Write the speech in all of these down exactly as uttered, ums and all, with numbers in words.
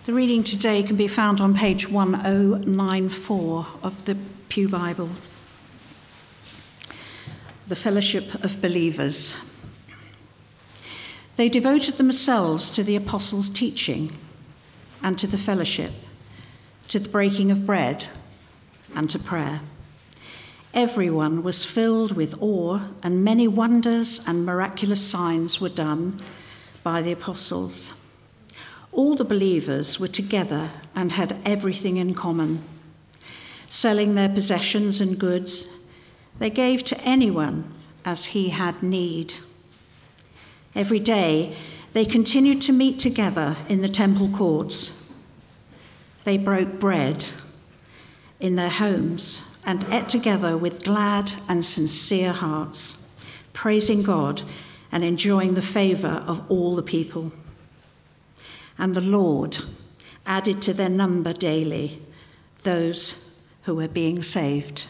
The reading today can be found on page one oh nine four of the Pew Bible. The Fellowship of Believers. They devoted themselves to the apostles' teaching and to the fellowship, to the breaking of bread and to prayer. Everyone was filled with awe, and many wonders and miraculous signs were done by the apostles. All the believers were together and had everything in common. Selling their possessions and goods, they gave to anyone as he had need. Every day, they continued to meet together in the temple courts. They broke bread in their homes and ate together with glad and sincere hearts, praising God and enjoying the favor of all the people. And the Lord added to their number daily those who were being saved.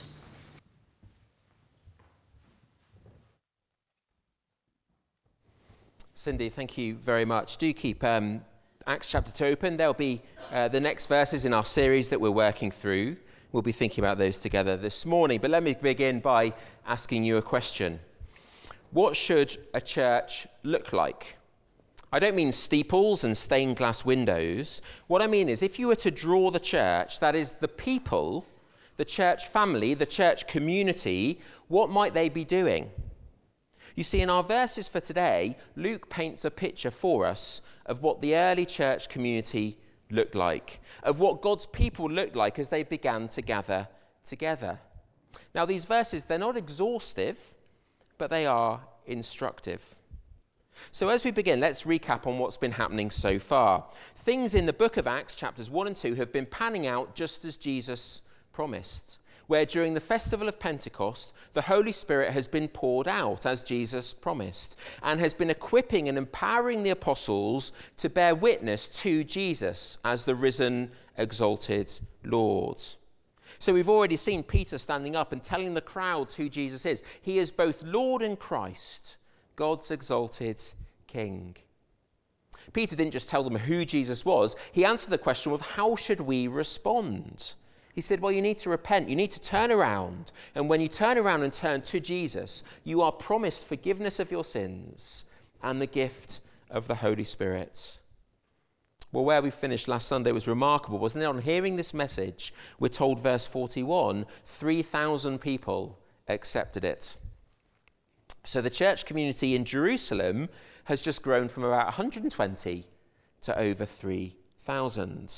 Cindy, thank you very much. Do keep um, Acts chapter two open. There'll be uh, the next verses in our series that we're working through. We'll be thinking about those together this morning. But let me begin by asking you a question. What should a church look like? I don't mean steeples and stained glass windows. What I mean is, if you were to draw the church, that is the people, the church family, the church community, what might they be doing? You see, in our verses for today, Luke paints a picture for us of what the early church community looked like, of what God's people looked like as they began to gather together. Now, these verses, they're not exhaustive, but they are instructive. So as we begin, let's recap on what's been happening so far. Things in the book of Acts, chapters one and two, have been panning out just as Jesus promised, where during the festival of Pentecost, the Holy Spirit has been poured out as Jesus promised, and has been equipping and empowering the apostles to bear witness to Jesus as the risen, exalted Lord. So we've already seen Peter standing up and telling the crowds who Jesus is. He is both Lord and Christ, God's exalted King. Peter didn't just tell them who Jesus was. He answered the question of how should we respond? He said, well, you need to repent. You need to turn around. And when you turn around and turn to Jesus, you are promised forgiveness of your sins and the gift of the Holy Spirit. Well, where we finished last Sunday was remarkable, wasn't it? On hearing this message, we're told, verse forty-one, three thousand people accepted it. So the church community in Jerusalem has just grown from about one hundred twenty to over three thousand.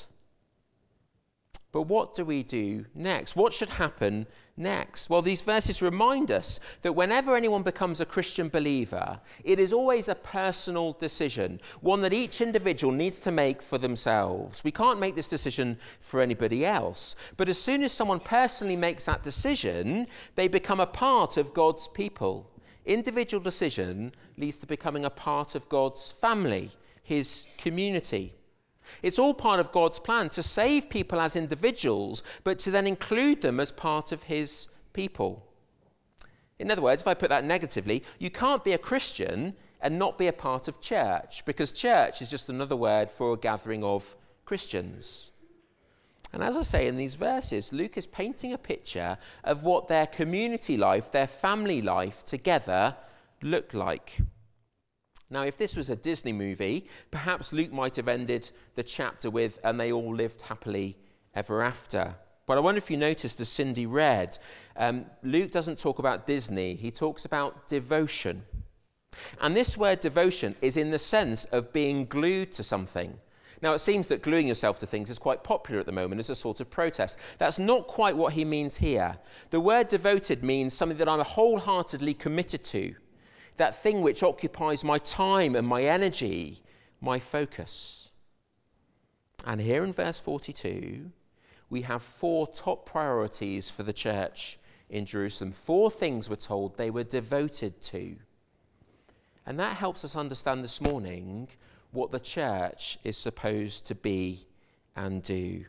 But what do we do next? What should happen next? Well, these verses remind us that whenever anyone becomes a Christian believer, it is always a personal decision, one that each individual needs to make for themselves. We can't make this decision for anybody else. But as soon as someone personally makes that decision, they become a part of God's people. Individual decision leads to becoming a part of God's family, his community. It's all part of God's plan to save people as individuals, but to then include them as part of his people. In other words, if I put that negatively, you can't be a Christian and not be a part of church, because church is just another word for a gathering of Christians. And as I say in these verses, Luke is painting a picture of what their community life, their family life together looked like. Now, if this was a Disney movie, perhaps Luke might have ended the chapter with, and they all lived happily ever after. But I wonder if you noticed, as Cindy read, um, Luke doesn't talk about Disney, he talks about devotion. And this word devotion is in the sense of being glued to something. Now, it seems that gluing yourself to things is quite popular at the moment as a sort of protest. That's not quite what he means here. The word devoted means something that I'm wholeheartedly committed to. That thing which occupies my time and my energy, my focus. And here in verse forty-two, we have four top priorities for the church in Jerusalem. Four things we're told they were devoted to. And that helps us understand this morning what the church is supposed to be and do.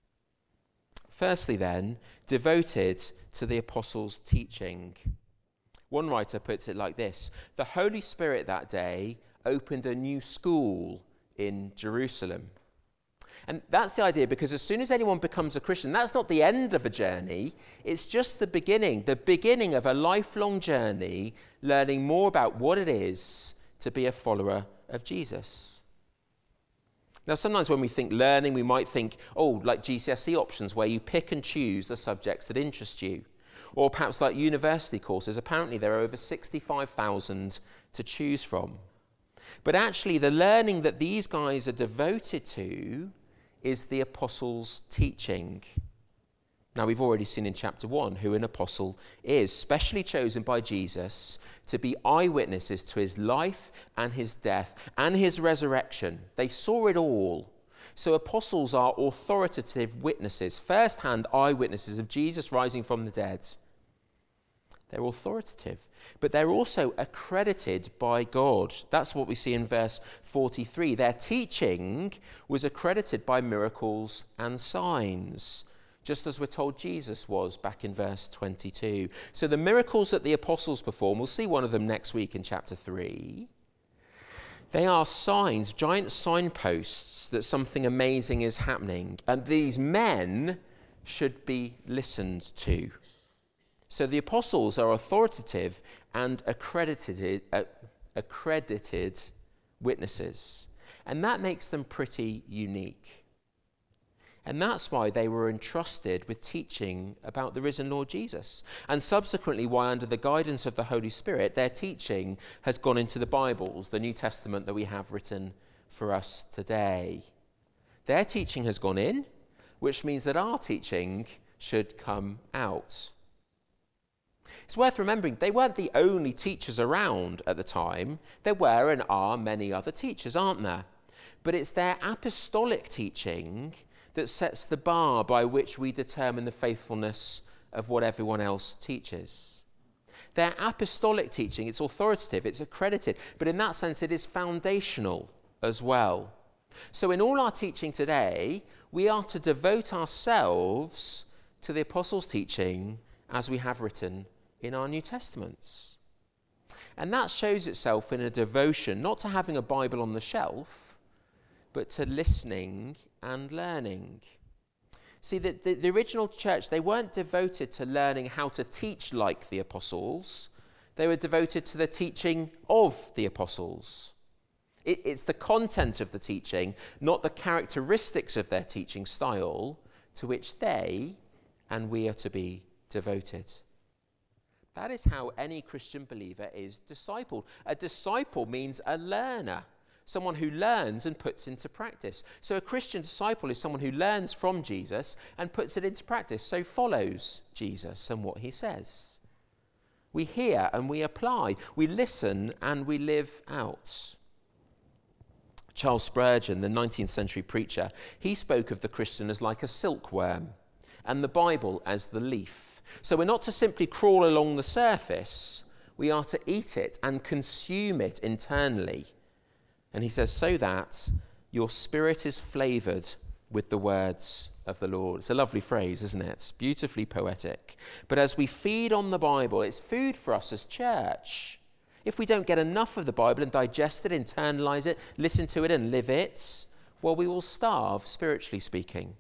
Firstly then, devoted to the apostles' teaching. One writer puts it like this: the Holy Spirit that day opened a new school in Jerusalem. And that's the idea, because as soon as anyone becomes a Christian, that's not the end of a journey. It's just the beginning, the beginning of a lifelong journey, learning more about what it is to be a follower of Jesus. Now, sometimes when we think learning, we might think, oh, like G C S E options, where you pick and choose the subjects that interest you. Or perhaps like university courses. Apparently there are over sixty-five thousand to choose from. But actually, the learning that these guys are devoted to is the apostles' teaching. Now, we've already seen in chapter one who an apostle is, specially chosen by Jesus to be eyewitnesses to his life and his death and his resurrection. They saw it all. So apostles are authoritative witnesses, first-hand eyewitnesses of Jesus rising from the dead. They're authoritative, but they're also accredited by God. That's what we see in verse forty-three. Their teaching was accredited by miracles and signs, just as we're told Jesus was back in verse twenty-two. So the miracles that the apostles perform, we'll see one of them next week in chapter three. They are signs, giant signposts that something amazing is happening, and these men should be listened to. So the apostles are authoritative and accredited, uh, accredited witnesses, and that makes them pretty unique. And that's why they were entrusted with teaching about the risen Lord Jesus, and subsequently why, under the guidance of the Holy Spirit, their teaching has gone into the Bibles, the New Testament that we have written for us today. Their teaching has gone in, which means that our teaching should come out. It's worth remembering they weren't the only teachers around at the time. There were and are many other teachers, aren't there? But it's their apostolic teaching that sets the bar by which we determine the faithfulness of what everyone else teaches. Their apostolic teaching, it's authoritative, it's accredited, but in that sense it is foundational as well. So in all our teaching today, we are to devote ourselves to the apostles' teaching as we have written in our New Testaments. And that shows itself in a devotion, not to having a Bible on the shelf, but to listening and learning. See, the, the, the original church, they weren't devoted to learning how to teach like the apostles. They were devoted to the teaching of the apostles. It, it's the content of the teaching, not the characteristics of their teaching style, to which they and we are to be devoted. That is how any Christian believer is discipled. A disciple means a learner, someone who learns and puts into practice. So a Christian disciple is someone who learns from Jesus and puts it into practice, so follows Jesus and what he says. We hear and we apply. We listen and we live out. Charles Spurgeon, the nineteenth century preacher, he spoke of the Christian as like a silkworm and the Bible as the leaf. So we're not to simply crawl along the surface, we are to eat it and consume it internally. And he says, so that your spirit is flavoured with the words of the Lord. It's a lovely phrase, isn't it? It's beautifully poetic. But as we feed on the Bible, it's food for us as church. If we don't get enough of the Bible and digest it, internalise it, listen to it and live it, well, we will starve, spiritually speaking.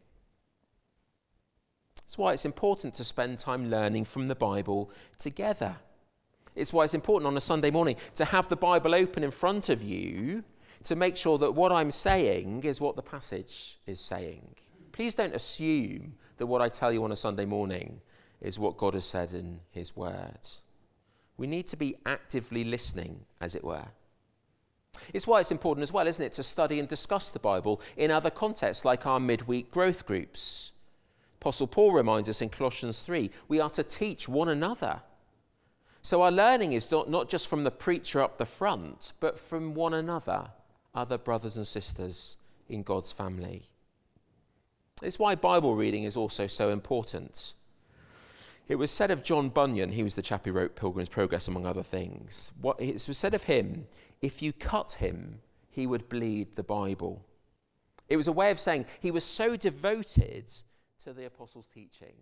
That's why it's important to spend time learning from the Bible together. It's why it's important on a Sunday morning to have the Bible open in front of you to make sure that what I'm saying is what the passage is saying. Please don't assume that what I tell you on a Sunday morning is what God has said in his word. We need to be actively listening, as it were. It's why it's important as well, isn't it, to study and discuss the Bible in other contexts like our midweek growth groups. Apostle Paul reminds us in Colossians three, we are to teach one another. So our learning is not, not just from the preacher up the front, but from one another, other brothers and sisters in God's family. It's why Bible reading is also so important. It was said of John Bunyan, he was the chap who wrote Pilgrim's Progress, among other things. What, it was said of him, if you cut him, he would bleed the Bible. It was a way of saying he was so devoted to the apostles' teaching.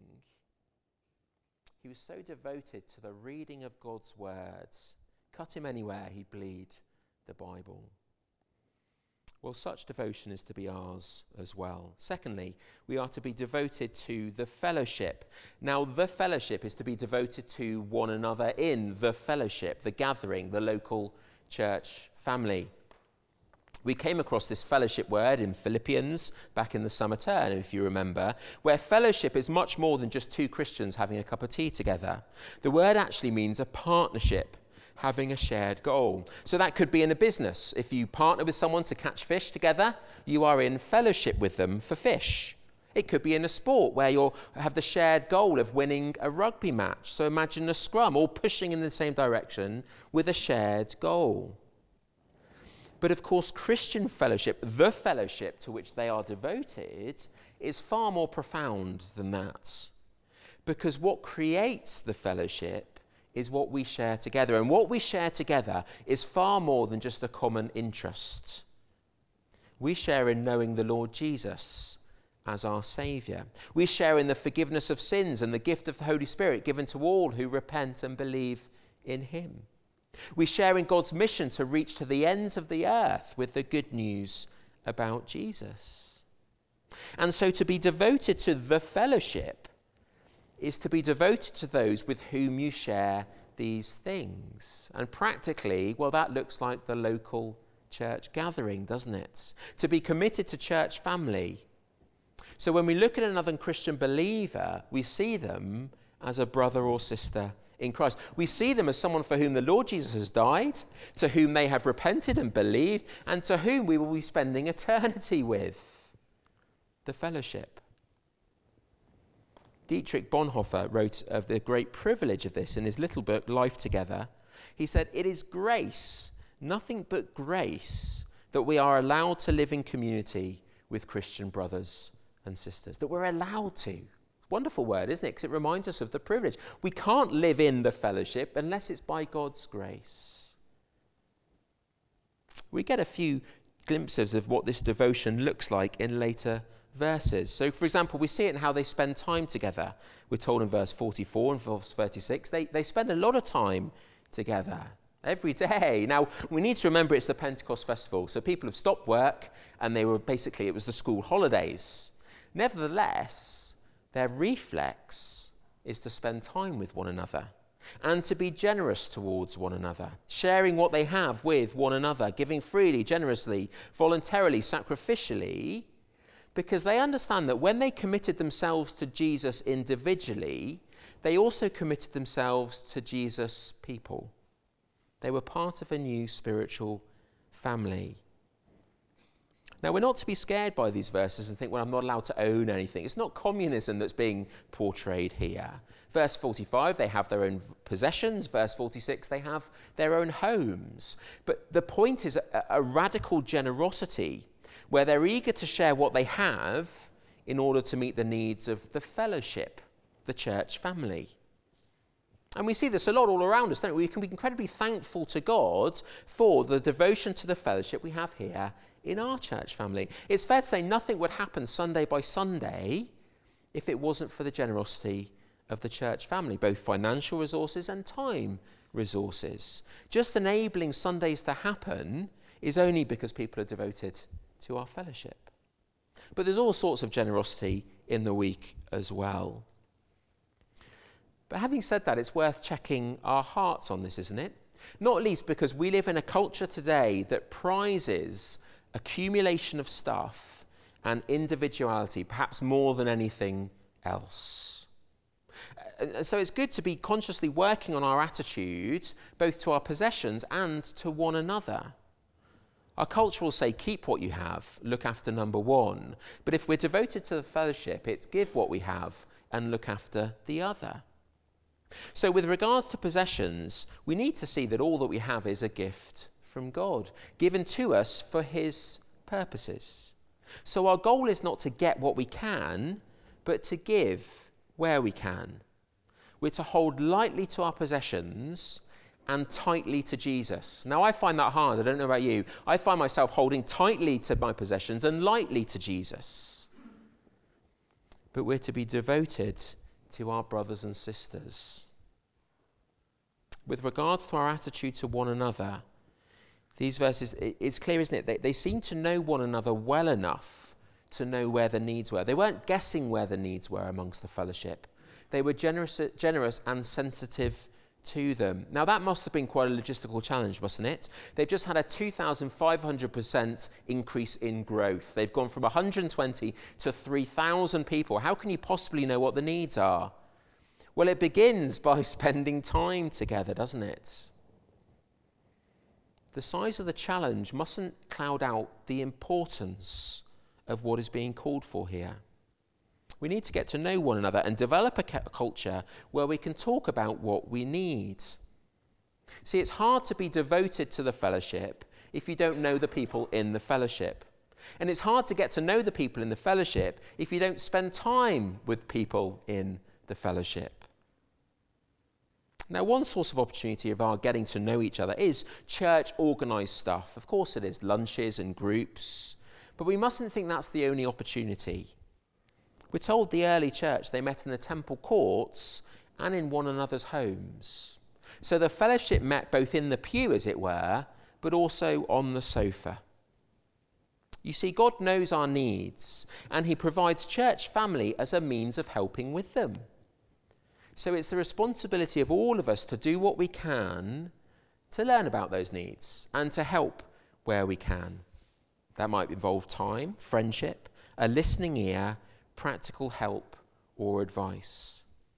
He was so devoted to the reading of God's words. Cut him anywhere, he'd bleed the Bible. Well, such devotion is to be ours as well. Secondly, we are to be devoted to the fellowship. Now, the fellowship is to be devoted to one another in the fellowship, the gathering, the local church family. We came across this fellowship word in Philippians back in the summer term, if you remember, where fellowship is much more than just two Christians having a cup of tea together. The word actually means a partnership, having a shared goal. So that could be in a business. If you partner with someone to catch fish together, you are in fellowship with them for fish. It could be in a sport where you have the shared goal of winning a rugby match. So imagine a scrum, all pushing in the same direction with a shared goal. But of course, Christian fellowship, the fellowship to which they are devoted, is far more profound than that. Because what creates the fellowship is what we share together. And what we share together is far more than just a common interest. We share in knowing the Lord Jesus as our Saviour. We share in the forgiveness of sins and the gift of the Holy Spirit given to all who repent and believe in him. We share in God's mission to reach to the ends of the earth with the good news about Jesus. And so to be devoted to the fellowship is to be devoted to those with whom you share these things. And practically, well, that looks like the local church gathering, doesn't it? To be committed to church family. So when we look at another Christian believer, we see them as a brother or sister in Christ. We see them as someone for whom the Lord Jesus has died, to whom they have repented and believed, and to whom we will be spending eternity with. The fellowship. Dietrich Bonhoeffer wrote of the great privilege of this in his little book, Life Together. He said, "It is grace, nothing but grace, that we are allowed to live in community with Christian brothers and sisters." That we're allowed to. Wonderful word, isn't it? Because it reminds us of the privilege. We can't live in the fellowship unless it's by God's grace. We get a few glimpses of what this devotion looks like in later verses. So, for example, we see it in how they spend time together. We're told in verse forty-four and verse thirty-six, they, they spend a lot of time together every day. Now, we need to remember it's the Pentecost festival. So people have stopped work and they were basically, it was the school holidays. Nevertheless, their reflex is to spend time with one another and to be generous towards one another, sharing what they have with one another, giving freely, generously, voluntarily, sacrificially, because they understand that when they committed themselves to Jesus individually, they also committed themselves to Jesus' people. They were part of a new spiritual family. Now, we're not to be scared by these verses and think, well, I'm not allowed to own anything. It's not communism that's being portrayed here. Verse forty-five, they have their own possessions. Verse forty-six, they have their own homes. But the point is a, a radical generosity where they're eager to share what they have in order to meet the needs of the fellowship, the church family. And we see this a lot all around us, don't we? We can be incredibly thankful to God for the devotion to the fellowship we have here in our church family. It's fair to say nothing would happen Sunday by Sunday if it wasn't for the generosity of the church family, both financial resources and time resources. Just enabling Sundays to happen is only because people are devoted to our fellowship. But there's all sorts of generosity in the week as well. But having said that, it's worth checking our hearts on this, isn't it? Not least because we live in a culture today that prizes accumulation of stuff and individuality, perhaps more than anything else. And so it's good to be consciously working on our attitude, both to our possessions and to one another. Our culture will say, keep what you have, look after number one. But if we're devoted to the fellowship, it's give what we have and look after the other. So with regards to possessions, we need to see that all that we have is a gift from God, given to us for his purposes. So our goal is not to get what we can, but to give where we can. We're to hold lightly to our possessions and tightly to Jesus. Now, I find that hard. I don't know about you. I find myself holding tightly to my possessions and lightly to Jesus. But we're to be devoted to our brothers and sisters. With regards to our attitude to one another, These verses, it's clear, isn't it? They, they seem to know one another well enough to know where the needs were. They weren't guessing where the needs were amongst the fellowship. They were generous, generous and sensitive to them. Now, that must have been quite a logistical challenge, mustn't it? They've just had a two thousand five hundred percent increase in growth. They've gone from one hundred twenty to three thousand people. How can you possibly know what the needs are? Well, it begins by spending time together, doesn't it? The size of the challenge mustn't cloud out the importance of what is being called for here. We need to get to know one another and develop a culture where we can talk about what we need. See, it's hard to be devoted to the fellowship if you don't know the people in the fellowship. And it's hard to get to know the people in the fellowship if you don't spend time with people in the fellowship. Now, one source of opportunity of our getting to know each other is church-organised stuff. Of course it is, lunches and groups. But we mustn't think that's the only opportunity. We're told the early church, they met in the temple courts and in one another's homes. So the fellowship met both in the pew, as it were, but also on the sofa. You see, God knows our needs, and he provides church family as a means of helping with them. So it's the responsibility of all of us to do what we can to learn about those needs and to help where we can. That might involve time, friendship, a listening ear, practical help or advice.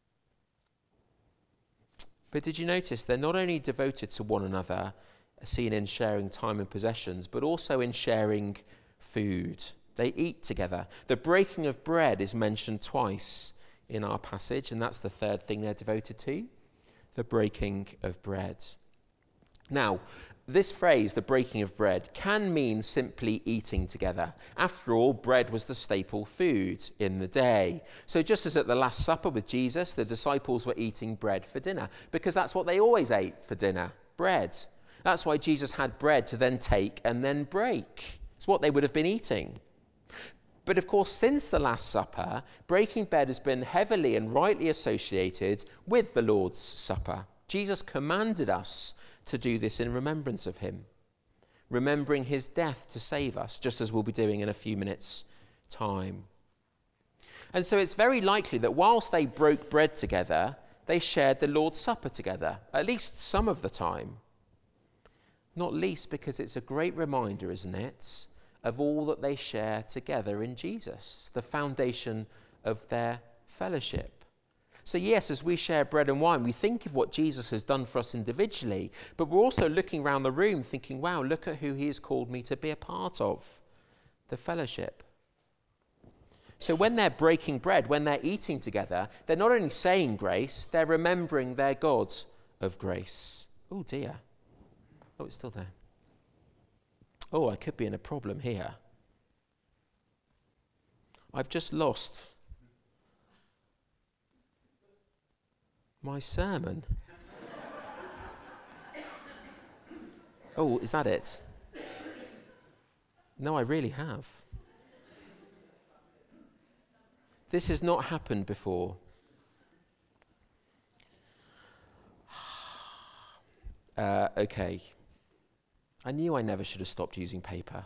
But did you notice they're not only devoted to one another, seen in sharing time and possessions, but also in sharing food. They eat together. The breaking of bread is mentioned twice in our passage, and that's the third thing they're devoted to, the breaking of bread. Now, this phrase, the breaking of bread, can mean simply eating together. After all, bread was the staple food in the day. So just as at the Last Supper with Jesus, the disciples were eating bread for dinner, because that's what they always ate for dinner, bread. That's why Jesus had bread to then take and then break. It's what they would have been eating. But of course, since the Last Supper, breaking bread has been heavily and rightly associated with the Lord's Supper. Jesus commanded us to do this in remembrance of him, remembering his death to save us, just as we'll be doing in a few minutes' time. And so it's very likely that whilst they broke bread together, they shared the Lord's Supper together, at least some of the time. Not least because it's a great reminder, isn't it, of all that they share together in Jesus, the foundation of their fellowship. So yes, as we share bread and wine, we think of what Jesus has done for us individually, but we're also looking around the room thinking, wow, look at who he has called me to be a part of, the fellowship. So when they're breaking bread, when they're eating together, they're not only saying grace, they're remembering their God of grace. Oh dear. Oh, it's still there. Oh, I could be in a problem here. I've just lost my sermon. Oh, is that it? No, I really have. This has not happened before. Uh, okay. I knew I never should have stopped using paper.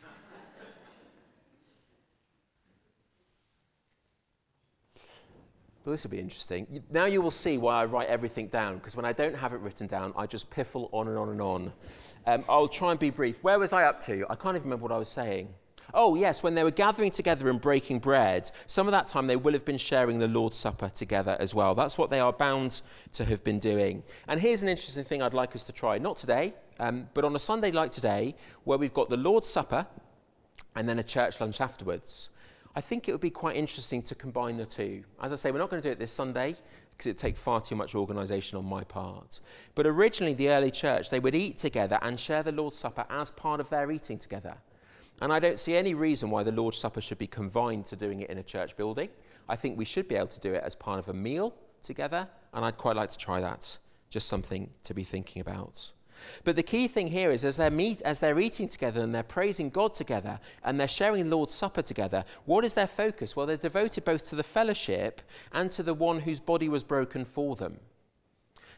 Well, this will be interesting. Now you will see why I write everything down, because when I don't have it written down, I just piffle on and on and on. Um, I'll try and be brief. Where was I up to? I can't even remember what I was saying. Oh, yes, when they were gathering together and breaking bread, some of that time they will have been sharing the Lord's Supper together as well. That's what they are bound to have been doing. And here's an interesting thing I'd like us to try. Not today, um, but on a Sunday like today, where we've got the Lord's Supper and then a church lunch afterwards, I think it would be quite interesting to combine the two. As I say, we're not going to do it this Sunday because it takes far too much organisation on my part. But originally, the early church, they would eat together and share the Lord's Supper as part of their eating together. And I don't see any reason why the Lord's Supper should be confined to doing it in a church building. I think we should be able to do it as part of a meal together, and I'd quite like to try that. Just something to be thinking about. But the key thing here is as they're, meet, as they're eating together and they're praising God together and they're sharing Lord's Supper together, what is their focus? Well, they're devoted both to the fellowship and to the one whose body was broken for them.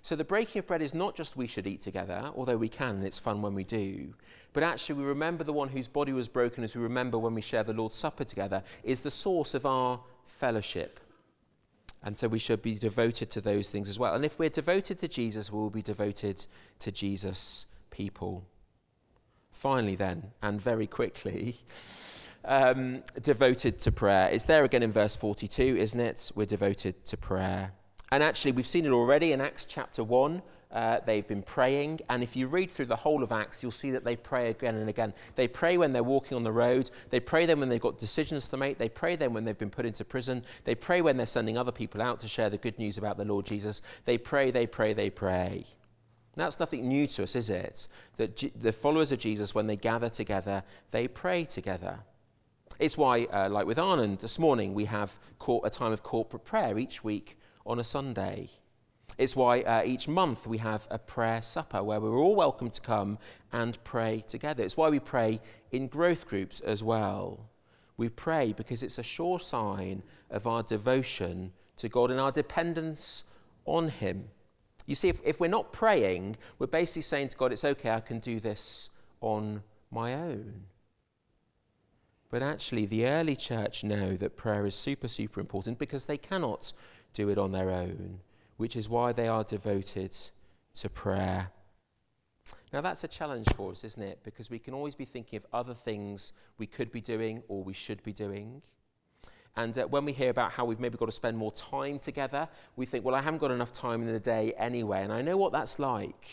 So the breaking of bread is not just we should eat together, although we can, and it's fun when we do, but actually we remember the one whose body was broken as we remember when we share the Lord's Supper together, is the source of our fellowship. And so we should be devoted to those things as well. And if we're devoted to Jesus, we'll be devoted to Jesus' people. Finally then, and very quickly, um, devoted to prayer. It's there again in verse forty-two, isn't it? We're devoted to prayer. And actually, we've seen it already in Acts chapter one. Uh, they've been praying. And if you read through the whole of Acts, you'll see that they pray again and again. They pray when they're walking on the road. They pray then when they've got decisions to make. They pray then when they've been put into prison. They pray when they're sending other people out to share the good news about the Lord Jesus. They pray, they pray, they pray. That's nothing new to us, is it? That G- the followers of Jesus, when they gather together, they pray together. It's why, uh, like with Arnon this morning, we have cor- a time of corporate prayer each week on a Sunday. It's why uh, each month we have a prayer supper where we're all welcome to come and pray together. It's why we pray in growth groups as well. We pray because it's a sure sign of our devotion to God and our dependence on him. You see, if, if we're not praying, we're basically saying to God, it's okay, I can do this on my own. But actually, the early church know that prayer is super, super important because they cannot do it on their own, which is why they are devoted to prayer. Now, that's a challenge for us, isn't it? Because we can always be thinking of other things we could be doing or we should be doing. And uh, when we hear about how we've maybe got to spend more time together, we think, well, I haven't got enough time in the day anyway. And I know what that's like.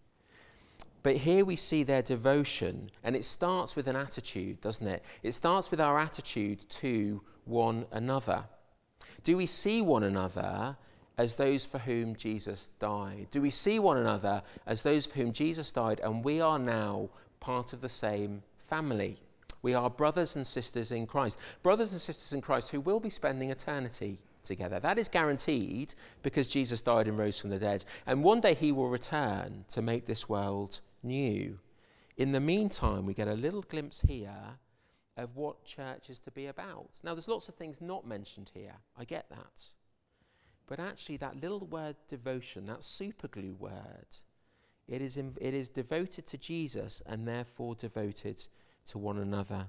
But here we see their devotion, and it starts with an attitude, doesn't it? It starts with our attitude to one another. Do we see one another as those for whom Jesus died? Do we see one another as those for whom Jesus died, and we are now part of the same family? We are brothers and sisters in Christ. Brothers and sisters in Christ who will be spending eternity together. That is guaranteed because Jesus died and rose from the dead. And one day he will return to make this world new. In the meantime, we get a little glimpse here of what church is to be about. Now, there's lots of things not mentioned here. I get that. But actually, that little word devotion, that superglue word, it is, in, it is devoted to Jesus and therefore devoted to one another.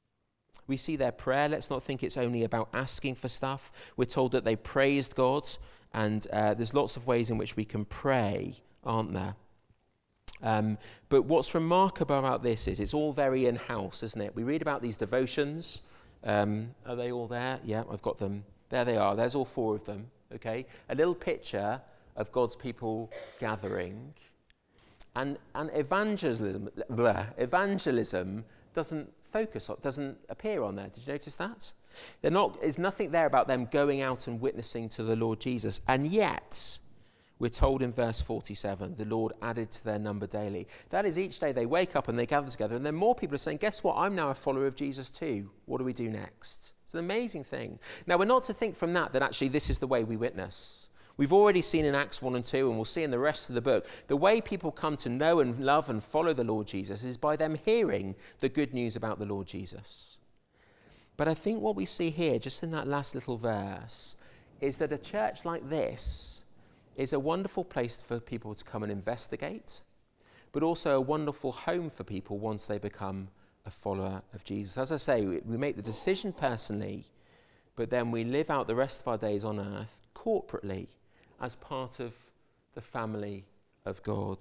We see their prayer. Let's not think it's only about asking for stuff. We're told that they praised God, and uh, there's lots of ways in which we can pray, aren't there? Um, but what's remarkable about this is it's all very in-house, isn't it? We read about these devotions. Um, are they all there? Yeah, I've got them. There they are. There's all four of them, okay? A little picture of God's people gathering. And, and evangelism, blah, evangelism doesn't focus on, doesn't appear on there. Did you notice that? They're not, there's nothing there about them going out and witnessing to the Lord Jesus. And yet, we're told in verse forty-seven, the Lord added to their number daily. That is, each day they wake up and they gather together, and then more people are saying, guess what? I'm now a follower of Jesus too. What do we do next? It's an amazing thing. Now, we're not to think from that that actually this is the way we witness. We've already seen in Acts one and two, and we'll see in the rest of the book, the way people come to know and love and follow the Lord Jesus is by them hearing the good news about the Lord Jesus. But I think what we see here, just in that last little verse, is that a church like this is a wonderful place for people to come and investigate, but also a wonderful home for people once they become a follower of Jesus. As I say, we make the decision personally, but then we live out the rest of our days on earth corporately as part of the family of God.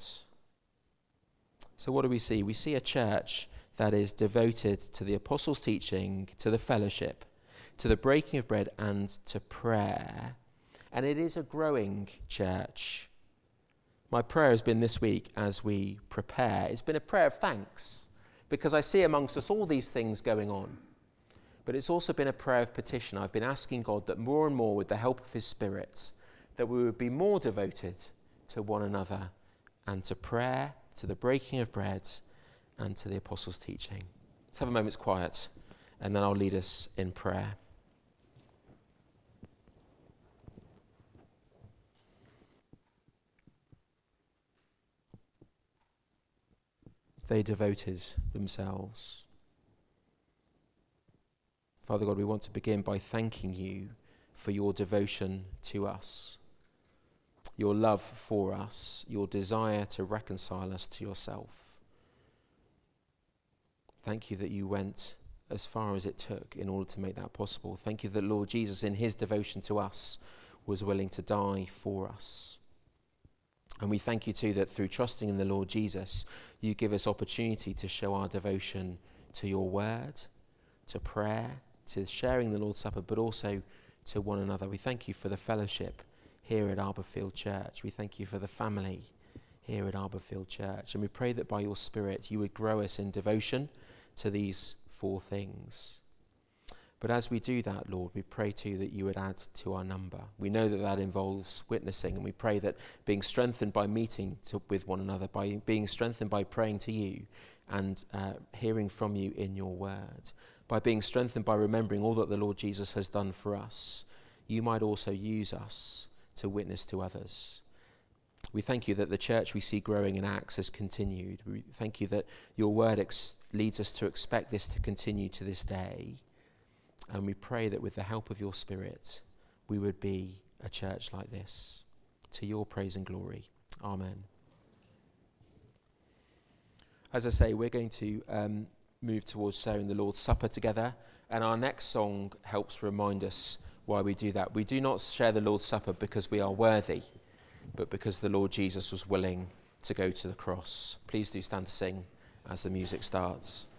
So what do we see? We see a church that is devoted to the apostles' teaching, to the fellowship, to the breaking of bread, and to prayer. And it is a growing church. My prayer has been this week as we prepare. It's been a prayer of thanks because I see amongst us all these things going on. But it's also been a prayer of petition. I've been asking God that more and more, with the help of his Spirit, that we would be more devoted to one another and to prayer, to the breaking of bread, and to the apostles' teaching. Let's have a moment's quiet, and then I'll lead us in prayer. They devoted themselves. Father God, we want to begin by thanking you for your devotion to us. your love for us, your desire to reconcile us to yourself. Thank you that you went as far as it took in order to make that possible. Thank you that Lord Jesus, in his devotion to us, was willing to die for us. And we thank you too that through trusting in the Lord Jesus, you give us opportunity to show our devotion to your word, to prayer, to sharing the Lord's Supper, but also to one another. We thank you for the fellowship here at Arborfield Church. We thank you for the family here at Arborfield Church. And we pray that by your Spirit you would grow us in devotion to these four things. But as we do that, Lord, we pray too that you would add to our number. We know that that involves witnessing, and we pray that being strengthened by meeting to, with one another, by being strengthened by praying to you and uh, hearing from you in your word, by being strengthened by remembering all that the Lord Jesus has done for us, you might also use us to witness to others. We thank you that the church we see growing in Acts has continued. We thank you that your word ex- leads us to expect this to continue to this day. And we pray that with the help of your Spirit, we would be a church like this, to your praise and glory. Amen. As I say, we're going to um, move towards sharing the Lord's Supper together, and our next song helps remind us why we do that. We do not share the Lord's Supper because we are worthy, but because the Lord Jesus was willing to go to the cross. Please do stand to sing as the music starts.